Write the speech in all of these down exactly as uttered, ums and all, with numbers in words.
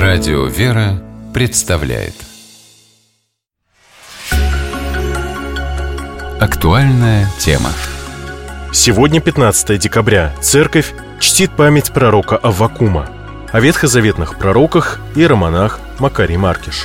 Радио «Вера» представляет актуальная тема. Сегодня, пятнадцатое декабря, Церковь чтит память пророка Аввакума, о ветхозаветных пророках иеромонах Макарий Маркиш.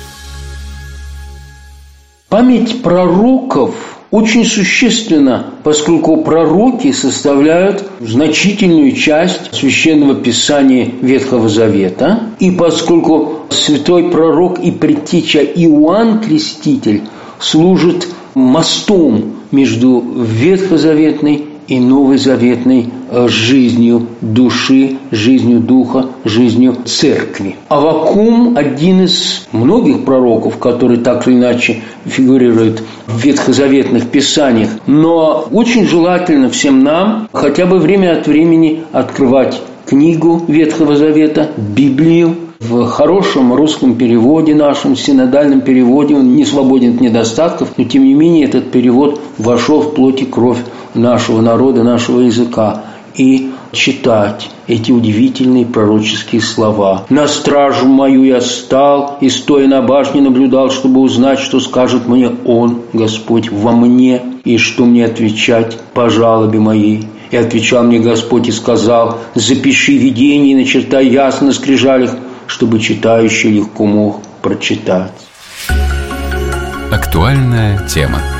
Память пророков очень существенна, поскольку пророки составляют значительную часть Священного Писания Ветхого Завета, и поскольку святой пророк и предтеча Иоанн Креститель служит мостом между ветхозаветной и новозаветной жизнью души, жизнью духа, жизнью церкви. Аввакум – один из многих пророков, которые так или иначе фигурируют в ветхозаветных писаниях, но очень желательно всем нам хотя бы время от времени открывать книгу Ветхого Завета, Библию, в хорошем русском переводе нашем, синодальном переводе. Он не свободен от недостатков, но тем не менее этот перевод вошел в плоть и кровь нашего народа, нашего языка. И читать эти удивительные пророческие слова. «На стражу мою я стал, и стоя на башне наблюдал, чтобы узнать, что скажет мне Он, Господь, во мне, и что мне отвечать по жалобе моей. И отвечал мне Господь и сказал: запиши видение и начертай ясно на скрижалях, чтобы читающий легко мог прочитать». Актуальная тема.